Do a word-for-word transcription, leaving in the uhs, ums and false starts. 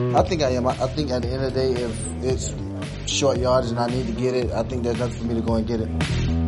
Mm. I think I am. I, I think at the end of the day, if it's short yardage and I need to get it, I think there's nothing for me to go and get it.